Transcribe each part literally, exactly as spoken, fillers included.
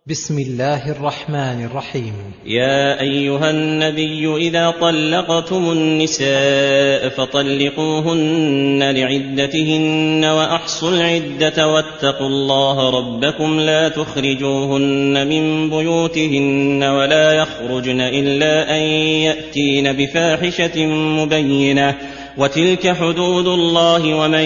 بسم الله الرحمن الرحيم. يا أيها النبي إذا طلقتم النساء فطلقوهن لعدتهن وأحصوا العدة واتقوا الله ربكم لا تخرجوهن من بيوتهن ولا يخرجن إلا أن يأتين بفاحشة مبينة وتلك حدود الله ومن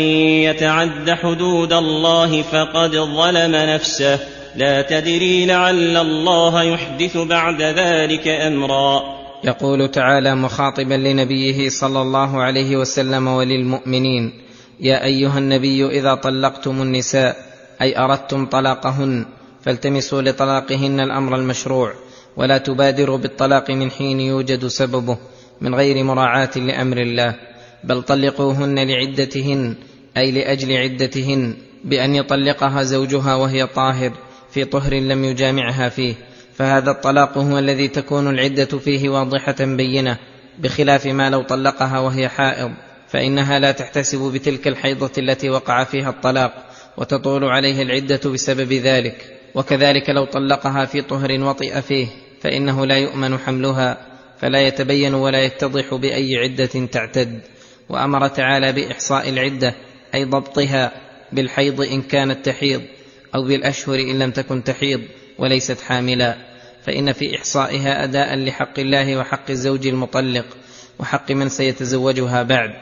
يتعد حدود الله فقد ظلم نفسه لا تدري لعل الله يحدث بعد ذلك أمرا. يقول تعالى مخاطبا لنبيه صلى الله عليه وسلم وللمؤمنين: يا أيها النبي إذا طلقتم النساء أي أردتم طلاقهن فالتمسوا لطلاقهن الأمر المشروع، ولا تبادروا بالطلاق من حين يوجد سببه من غير مراعاة لأمر الله، بل طلقوهن لعدتهن أي لأجل عدتهن، بأن يطلقها زوجها وهي طاهر في طهر لم يجامعها فيه، فهذا الطلاق هو الذي تكون العدة فيه واضحة بينة، بخلاف ما لو طلقها وهي حائض فإنها لا تحتسب بتلك الحيضة التي وقع فيها الطلاق وتطول عليه العدة بسبب ذلك. وكذلك لو طلقها في طهر وطئ فيه فإنه لا يؤمن حملها، فلا يتبين ولا يتضح بأي عدة تعتد. وأمر تعالى بإحصاء العدة أي ضبطها بالحيض إن كانت تحيض، أو بالأشهر إن لم تكن تحيض وليست حاملا، فإن في إحصائها أداء لحق الله وحق الزوج المطلق وحق من سيتزوجها بعد،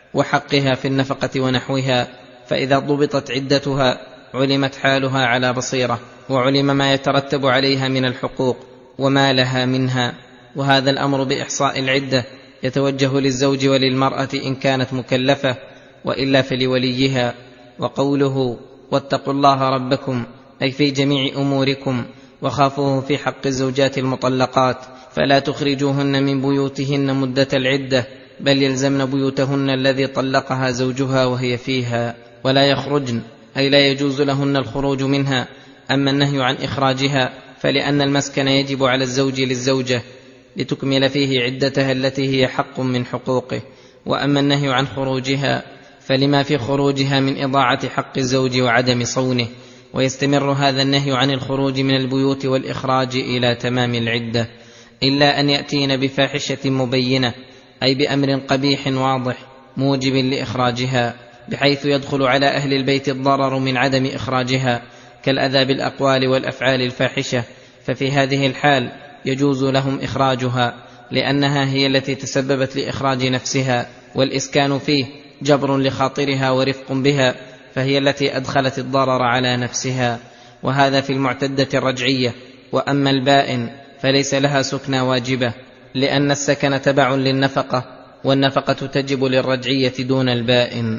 وحقها في النفقة ونحوها، فإذا ضبطت عدتها علمت حالها على بصيرة، وعلم ما يترتب عليها من الحقوق وما لها منها. وهذا الأمر بإحصاء العدة يتوجه للزوج وللمرأة إن كانت مكلفة، وإلا فلوليها. وقوله واتقوا الله ربكم أي في جميع أموركم، وخافوه في حق الزوجات المطلقات، فلا تخرجوهن من بيوتهن مدة العدة، بل يلزمن بيوتهن الذي طلقها زوجها وهي فيها، ولا يخرجن أي لا يجوز لهن الخروج منها. أما النهي عن إخراجها فلأن المسكن يجب على الزوج للزوجة لتكمل فيه عدتها التي هي حق من حقوقه، وأما النهي عن خروجها فلما في خروجها من إضاعة حق الزوج وعدم صونه، ويستمر هذا النهي عن الخروج من البيوت والإخراج إلى تمام العدة، إلا أن يأتين بفاحشة مبينة أي بأمر قبيح واضح موجب لإخراجها، بحيث يدخل على أهل البيت الضرر من عدم إخراجها كالأذى بالأقوال والأفعال الفاحشة، ففي هذه الحال يجوز لهم إخراجها، لأنها هي التي تسببت لإخراج نفسها، والإسكان فيه جبر لخاطرها ورفق بها، فهي التي أدخلت الضرر على نفسها، وهذا في المعتدة الرجعية. وأما البائن فليس لها سكنى واجبة، لأن السكن تبع للنفقة، والنفقة تجب للرجعية دون البائن.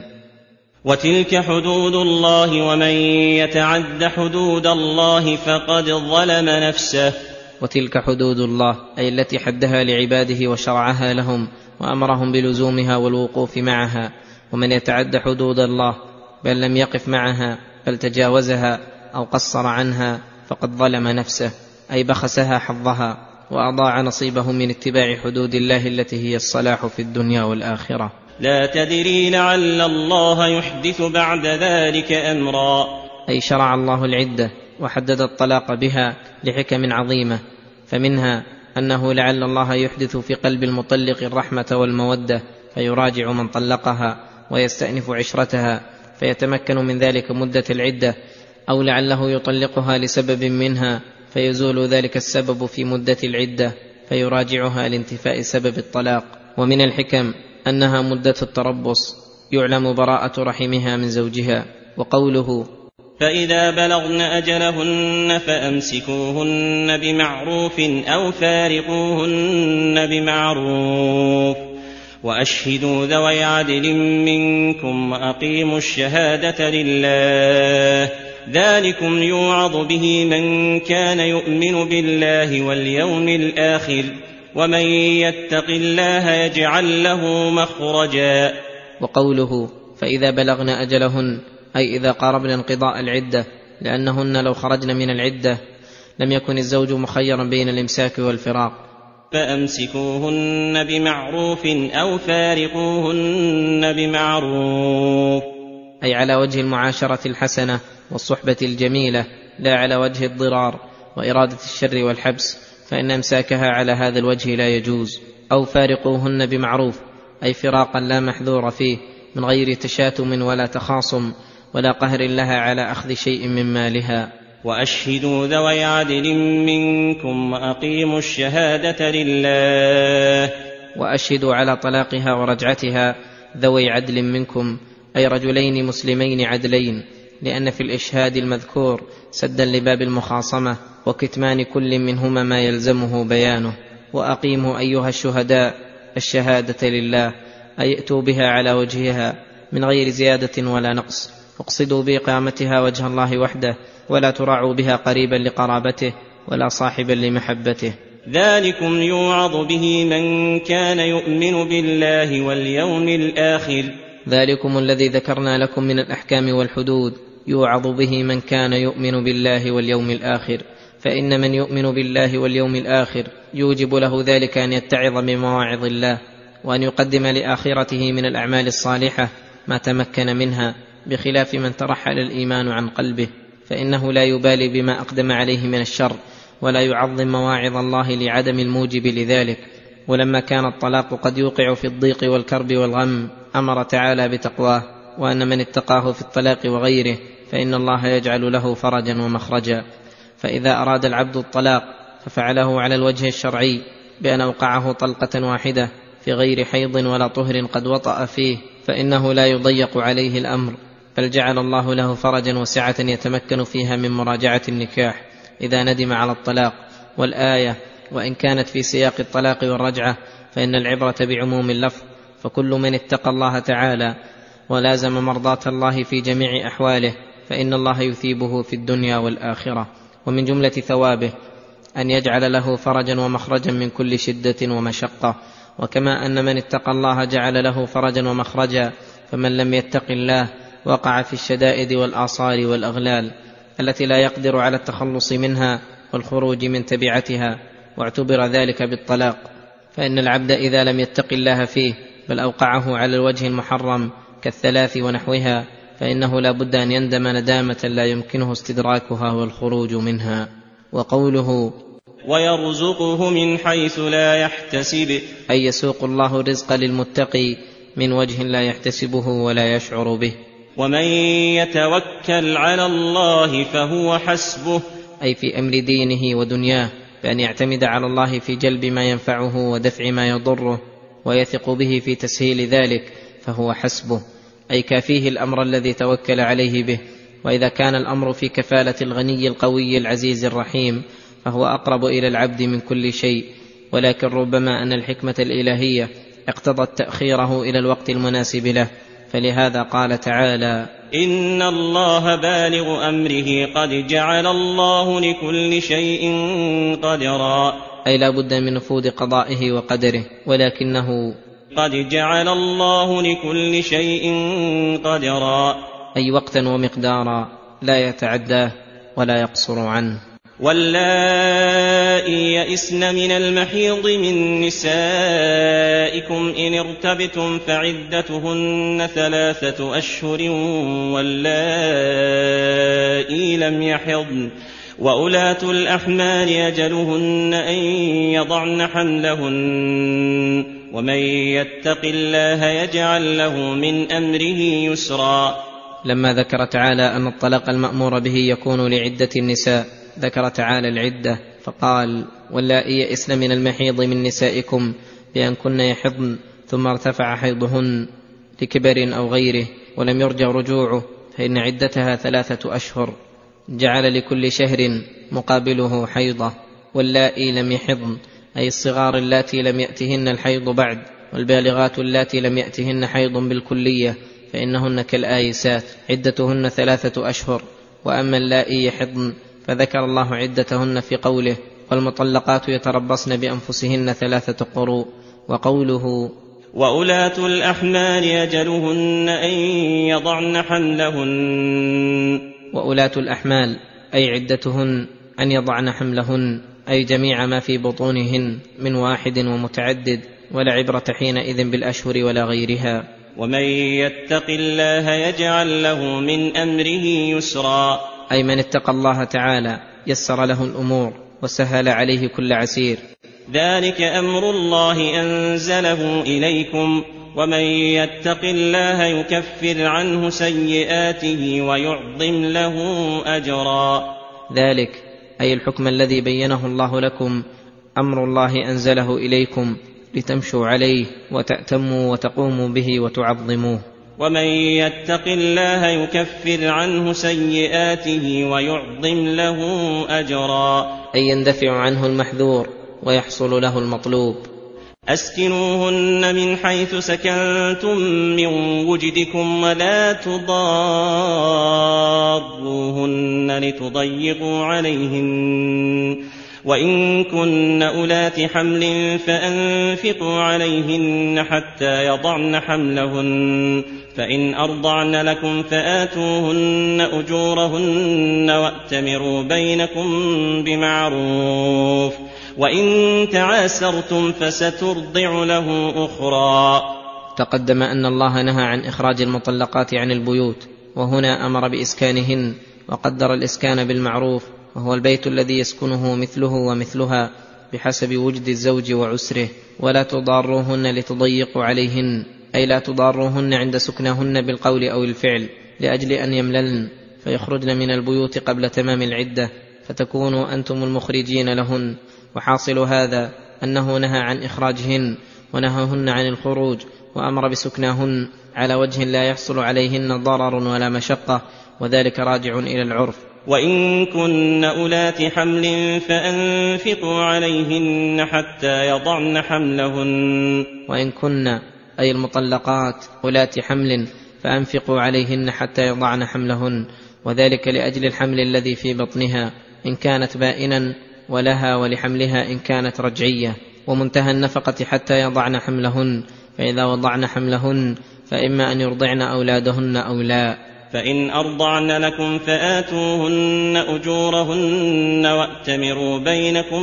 وتلك حدود الله ومن يتعد حدود الله فقد ظلم نفسه. وتلك حدود الله أي التي حدها لعباده وشرعها لهم وأمرهم بلزومها والوقوف معها، ومن يتعد حدود الله بل لم يقف معها بل تجاوزها أو قصر عنها فقد ظلم نفسه، أي بخسها حظها وأضاع نصيبه من اتباع حدود الله التي هي الصلاح في الدنيا والآخرة. لا تدري لعل الله يحدث بعد ذلك أمرا، أي شرع الله العدة وحدد الطلاق بها لحكم عظيمة، فمنها أنه لعل الله يحدث في قلب المطلق الرحمة والمودة فيراجع من طلقها ويستأنف عشرتها فيتمكن من ذلك مدة العدة، أو لعله يطلقها لسبب منها فيزول ذلك السبب في مدة العدة فيراجعها لانتفاء سبب الطلاق. ومن الحكم أنها مدة التربص يعلم براءة رحمها من زوجها. وقوله فإذا بلغن أجلهن فأمسكوهن بمعروف أو فارقوهن بمعروف وأشهدوا ذوي عدل منكم وأقيموا الشهادة لله، ذلكم يوعظ به من كان يؤمن بالله واليوم الآخر، ومن يتق الله يجعل له مخرجا. وقوله فإذا بلغن أجلهن أي إذا قاربن انقضاء العدة، لأنهن لو خرجن من العدة لم يكن الزوج مخيرا بين الإمساك والفراق. فأمسكوهن بمعروف أو فارقوهن بمعروف، أي على وجه المعاشرة الحسنة والصحبة الجميلة، لا على وجه الضرار، وإرادة الشر والحبس، فإن إمساكها على هذا الوجه لا يجوز. أو فارقوهن بمعروف، أي فراقا لا محذور فيه، من غير تشاتم ولا تخاصم ولا قهر لها على أخذ شيء من مالها. وأشهدوا ذوي عدل منكم وأقيموا الشهادة لله. وأشهدوا على طلاقها ورجعتها ذوي عدل منكم، أي رجلين مسلمين عدلين، لأن في الإشهاد المذكور سدا لباب المخاصمة وكتمان كل منهما ما يلزمه بيانه. وأقيموا أيها الشهداء الشهادة لله، أي ائتوا بها على وجهها من غير زيادة ولا نقص، واقصدوا بإقامتها وجه الله وحده، ولا تراعوا بها قريبا لقرابته ولا صاحبا لمحبته. ذلكم يوعظ به من كان يؤمن بالله واليوم الآخر. ذلكم الذي ذكرنا لكم من الأحكام والحدود يوعظ به من كان يؤمن بالله واليوم الآخر، فإن من يؤمن بالله واليوم الآخر يوجب له ذلك أن يتعظ بمواعظ الله، وأن يقدم لآخرته من الأعمال الصالحة ما تمكن منها، بخلاف من ترحل الإيمان عن قلبه، فإنه لا يبالي بما أقدم عليه من الشر، ولا يعظم مواعظ الله لعدم الموجب لذلك. ولما كان الطلاق قد يوقع في الضيق والكرب والغم، أمر تعالى بتقواه، وأن من اتقاه في الطلاق وغيره فإن الله يجعل له فرجا ومخرجا. فإذا أراد العبد الطلاق ففعله على الوجه الشرعي بأن أوقعه طلقة واحدة في غير حيض ولا طهر قد وطأ فيه، فإنه لا يضيق عليه الأمر، بل جعل الله له فرجا وسعة يتمكن فيها من مراجعة النكاح إذا ندم على الطلاق. والآية وإن كانت في سياق الطلاق والرجعة فإن العبرة بعموم اللفظ، فكل من اتقى الله تعالى ولازم مرضاة الله في جميع أحواله فإن الله يثيبه في الدنيا والآخرة. ومن جملة ثوابه أن يجعل له فرجا ومخرجا من كل شدة ومشقة. وكما أن من اتقى الله جعل له فرجا ومخرجا، فمن لم يتق الله وقع في الشدائد والآصار والأغلال التي لا يقدر على التخلص منها والخروج من تبعتها، واعتبر ذلك بالطلاق. فإن العبد إذا لم يتق الله فيه بل أوقعه على الوجه المحرم كالثلاث ونحوها، فإنه لا بد أن يندم ندامة لا يمكنه استدراكها والخروج منها. وقوله ويرزقه من حيث لا يحتسب، أي يسوق الله الرزق للمتقي من وجه لا يحتسبه ولا يشعر به. ومن يتوكل على الله فهو حسبه، أي في أمر دينه ودنياه، بأن يعتمد على الله في جلب ما ينفعه ودفع ما يضره، ويثق به في تسهيل ذلك، فهو حسبه، أي كافيه الأمر الذي توكل عليه به. وإذا كان الأمر في كفالة الغني القوي العزيز الرحيم فهو أقرب إلى العبد من كل شيء، ولكن ربما أن الحكمة الإلهية اقتضت تأخيره إلى الوقت المناسب له، فلهذا قال تعالى: إن الله بالغ أمره قد جعل الله لكل شيء قدرا، أي لا بد من نفوذ قضائه وقدره، ولكنه قد جعل الله لكل شيء قدرا، أي وقتا ومقدارا لا يتعداه ولا يقصر عنه. واللائي يئسن من المحيض من نسائكم إن ارتبتم فعدتهن ثلاثة أشهر واللائي لم يحضن، وأولاة الأحمال أجلهن أن يضعن حملهن، ومن يتق الله يجعل له من أمره يسرا. لما ذكر تعالى أن الطلاق المأمور به يكون لعدة النساء، ذكر تعالى العدة فقال: واللائي يئسن من المحيض من نسائكم بأن كن يحضن ثم ارتفع حيضهن لكبر أو غيره ولم يرجى رجوعه، فإن عدتها ثلاثة أشهر، جعل لكل شهر مقابله حيضة. واللائي لم يحضن أي الصغار اللاتي لم يأتهن الحيض بعد، والبالغات اللاتي لم يأتهن حيض بالكلية فإنهن كالآيسات عدتهن ثلاثة أشهر. وأما اللائي يحضن فذكر الله عدتهن في قوله: والمطلقات يتربصن بأنفسهن ثلاثة قروء، وقوله: وأولاة الأحمال أجلهن أن يضعن حملهن. وأولاة الأحمال أي عدتهن أن يضعن حملهن، أي جميع ما في بطونهن من واحد ومتعدد، ولا عبرة حينئذ بالأشهر ولا غيرها. ومن يتق الله يجعل له من أمره يسرا، أي من اتقى الله تعالى يسر له الأمور وسهل عليه كل عسير. ذلك أمر الله أنزله إليكم ومن يتق الله يكفر عنه سيئاته ويعظم له أجرا. ذلك أي الحكم الذي بينه الله لكم أمر الله أنزله إليكم لتمشوا عليه وتأتموا وتقوموا به وتعظموه. ومن يتق الله يكفر عنه سيئاته ويعظم له أجرا، أي يندفع عنه المحذور ويحصل له المطلوب. أسكنوهن من حيث سكنتم من وجدكم ولا تضاروهن لتضيقوا عليهن، وإن كن أولات حمل فأنفقوا عليهن حتى يضعن حملهن، فإن أرضعن لكم فآتوهن أجورهن وأتمروا بينكم بمعروف، وإن تعاسرتم فسترضع له أخرى. تقدم أن الله نهى عن إخراج المطلقات عن البيوت، وهنا أمر بإسكانهن وقدر الإسكان بالمعروف، وهو البيت الذي يسكنه مثله ومثلها بحسب وجد الزوج وعسره. ولا تضاروهن لتضيقوا عليهن، أي لا تضاروهن عند سكنهن بالقول أو الفعل لأجل أن يمللن فيخرجن من البيوت قبل تمام العدة فتكونوا أنتم المخرجين لهن. وحاصل هذا أنه نهى عن إخراجهن ونهاهن عن الخروج، وأمر بسكناهن على وجه لا يحصل عليهن ضرر ولا مشقة، وذلك راجع إلى العرف. وإن كن أولات حمل فأنفقوا عليهن حتى يضعن حملهن. وإن كن أي المطلقات أولات حمل فأنفقوا عليهن حتى يضعن حملهن، وذلك لأجل الحمل الذي في بطنها إن كانت بائنا، ولها ولحملها إن كانت رجعية. ومنتهى النفقة حتى يضعن حملهن، فإذا وضعن حملهن فإما أن يرضعن أولادهن أو لا. فإن أرضعن لكم فآتوهن أجورهن وأتمروا بينكم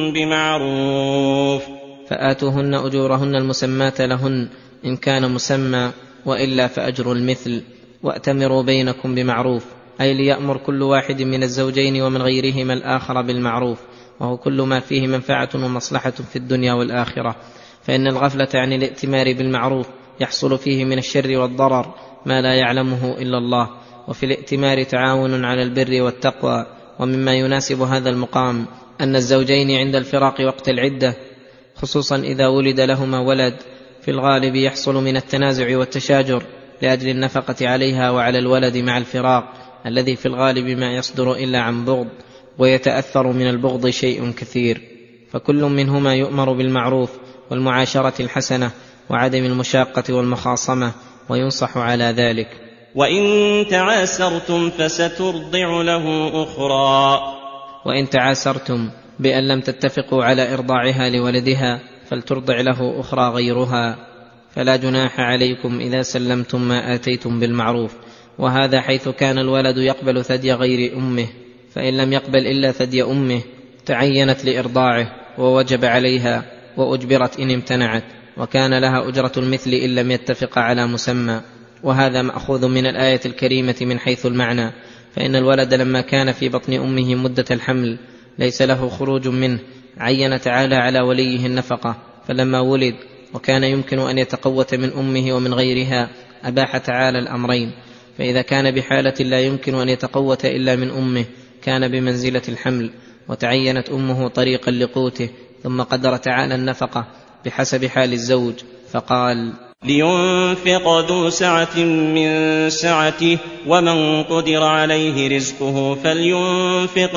بمعروف. فآتوهن أجورهن المسماة لهن إن كان مسمى، وإلا فأجر المثل. وأتمروا بينكم بمعروف، أي ليأمر كل واحد من الزوجين ومن غيرهما الآخر بالمعروف، وهو كل ما فيه منفعة ومصلحة في الدنيا والآخرة. فإن الغفلة عن الائتمار بالمعروف يحصل فيه من الشر والضرر ما لا يعلمه إلا الله. وفي الائتمار تعاون على البر والتقوى. ومما يناسب هذا المقام أن الزوجين عند الفراق وقت العدة، خصوصا إذا ولد لهما ولد، في الغالب يحصل من التنازع والتشاجر لأجل النفقة عليها وعلى الولد مع الفراق الذي في الغالب ما يصدر إلا عن بغض، ويتأثر من البغض شيء كثير. فكل منهما يؤمر بالمعروف والمعاشرة الحسنة وعدم المشاقة والمخاصمة، وينصح على ذلك. وإن تعاسرتم فسترضع له أخرى. وإن تعاسرتم بأن لم تتفقوا على إرضاعها لولدها فلترضع له أخرى غيرها، فلا جناح عليكم إذا سلمتم ما آتيتم بالمعروف. وهذا حيث كان الولد يقبل ثدي غير أمه، فإن لم يقبل إلا ثدي أمه تعينت لإرضاعه ووجب عليها، وأجبرت إن امتنعت، وكان لها أجرة المثل إن لم يتفق على مسمى. وهذا مأخوذ من الآية الكريمة من حيث المعنى، فإن الولد لما كان في بطن أمه مدة الحمل ليس له خروج منه عين تعالى على وليه النفقة، فلما ولد وكان يمكن أن يتقوت من أمه ومن غيرها أباح تعالى الأمرين. فإذا كان بحالة لا يمكن أن يتقوت إلا من أمه كان بمنزلة الحمل، وتعينت أمه طريقا لقوته، ثم قدر تعالى النفقة بحسب حال الزوج، فقال: لينفق ذو سعة من سعته، ومن قدر عليه رزقه فلينفق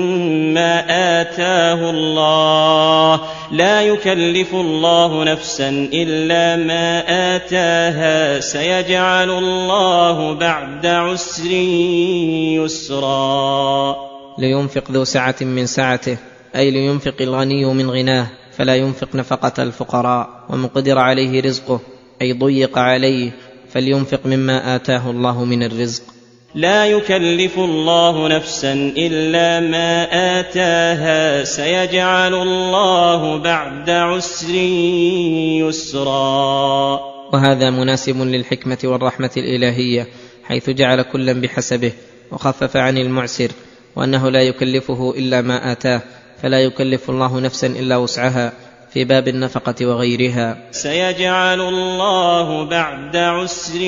مما آتاه الله، لا يكلف الله نفسا إلا ما آتاها، سيجعل الله بعد عسر يسرا. لينفق ذو سعة من سعته، أي لينفق الغني من غناه، فلا ينفق نفقة الفقراء. ومن قدر عليه رزقه، أي ضيق عليه، فلينفق مما آتاه الله من الرزق. لا يكلف الله نفسا إلا ما آتاها، سيجعل الله بعد عسر يسرا. وهذا مناسب للحكمة والرحمة الإلهية، حيث جعل كلا بحسبه وخفف عن المعسر، وأنه لا يكلفه إلا ما آتاه، فلا يكلف الله نفسا إلا وسعها في باب النفقة وغيرها. سيجعل الله بعد عسر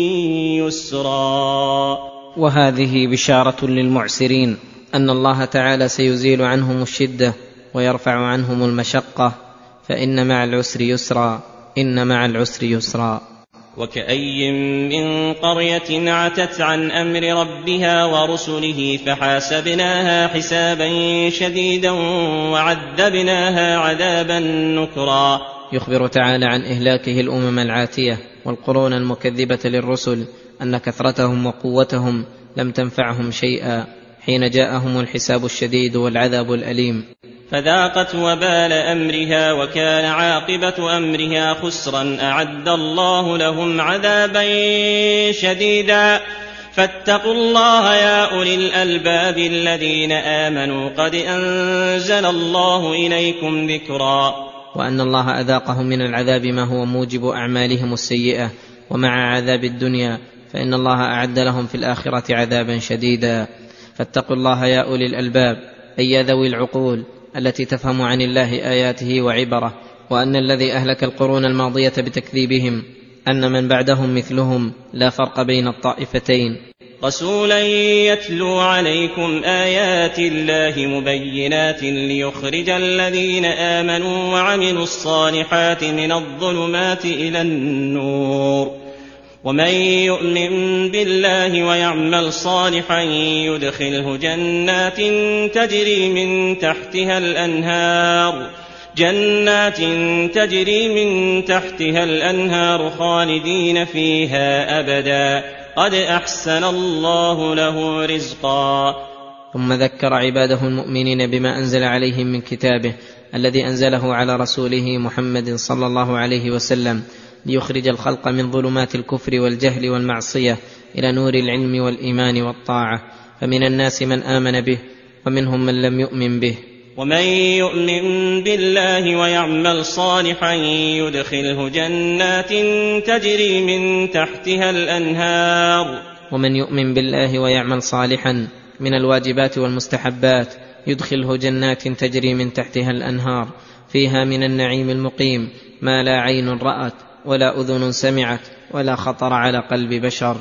يسرا. وهذه بشارة للمعسرين أن الله تعالى سيزيل عنهم الشدة ويرفع عنهم المشقة، فإن مع العسر يسرا، إن مع العسر يسرا. وكأي من قرية عتت عن أمر ربها ورسله فحاسبناها حسابا شديدا وعذبناها عذابا نكرا. يخبر تعالى عن إهلاكه الأمم العاتية والقرون المكذبة للرسل أن كثرتهم وقوتهم لم تنفعهم شيئا حين جاءهم الحساب الشديد والعذاب الأليم. فذاقت وبال أمرها وكان عاقبة أمرها خسرا. أعد الله لهم عذابا شديدا. فاتقوا الله يا أولي الألباب الذين آمنوا قد أنزل الله إليكم ذكرا. وأن الله أذاقهم من العذاب ما هو موجب أعمالهم السيئة، ومع عذاب الدنيا فإن الله أعد لهم في الآخرة عذابا شديدا. فاتقوا الله يا أولي الألباب، أي ذوي العقول التي تفهم عن الله آياته وعبره، وأن الذي أهلك القرون الماضية بتكذيبهم أن من بعدهم مثلهم، لا فرق بين الطائفتين. رسولا يتلو عليكم آيات الله مبينات ليخرج الذين آمنوا وعملوا الصالحات من الظلمات إلى النور، ومن يؤمن بالله ويعمل صالحا يدخله جنات تجري من تحتها الأنهار جنات تجري من تحتها الأنهار خالدين فيها أبدا قد أحسن الله له رزقا. ثم ذكر عباده المؤمنين بما أنزل عليهم من كتابه الذي أنزله على رسوله محمد صلى الله عليه وسلم ليخرج الخلق من ظلمات الكفر والجهل والمعصية إلى نور العلم والإيمان والطاعة. فمن الناس من آمن به ومنهم من لم يؤمن به. ومن يؤمن بالله ويعمل صالحا يدخله جنات تجري من تحتها الأنهار. ومن يؤمن بالله ويعمل صالحا من الواجبات والمستحبات يدخله جنات تجري من تحتها الأنهار فيها من النعيم المقيم ما لا عين رأت ولا أذن سمعت ولا خطر على قلب بشر.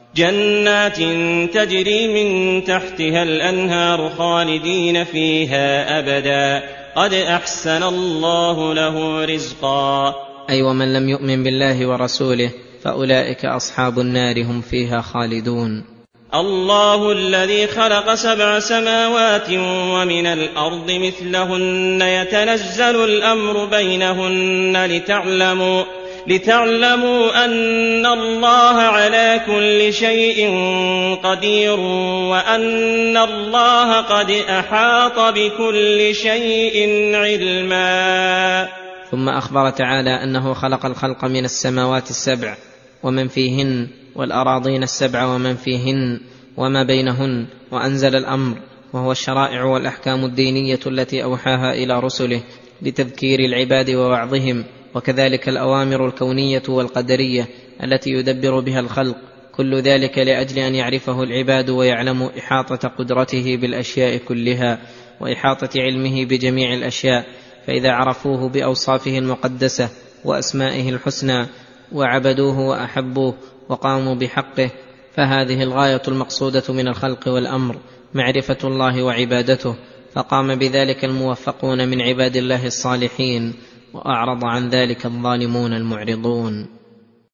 جنات تجري من تحتها الأنهار خالدين فيها أبدا قد أحسن الله له رزقا. أي ومن لم يؤمن بالله ورسوله فأولئك أصحاب النار هم فيها خالدون. الله الذي خلق سبع سماوات ومن الأرض مثلهن يتنزل الأمر بينهن لتعلموا لتعلموا أن الله على كل شيء قدير وأن الله قد أحاط بكل شيء علما. ثم أخبر تعالى أنه خلق الخلق من السماوات السبع ومن فيهن والأراضين السبع ومن فيهن وما بينهن، وأنزل الأمر وهو الشرائع والأحكام الدينية التي أوحاها إلى رسله لتذكير العباد ووعظهم، وكذلك الأوامر الكونية والقدرية التي يدبر بها الخلق، كل ذلك لأجل أن يعرفه العباد ويعلموا إحاطة قدرته بالأشياء كلها وإحاطة علمه بجميع الأشياء. فإذا عرفوه بأوصافه المقدسة وأسمائه الحسنى وعبدوه وأحبوه وقاموا بحقه، فهذه الغاية المقصودة من الخلق والأمر، معرفة الله وعبادته. فقام بذلك الموفقون من عباد الله الصالحين، وأعرض عن ذلك الظالمون المعرضون.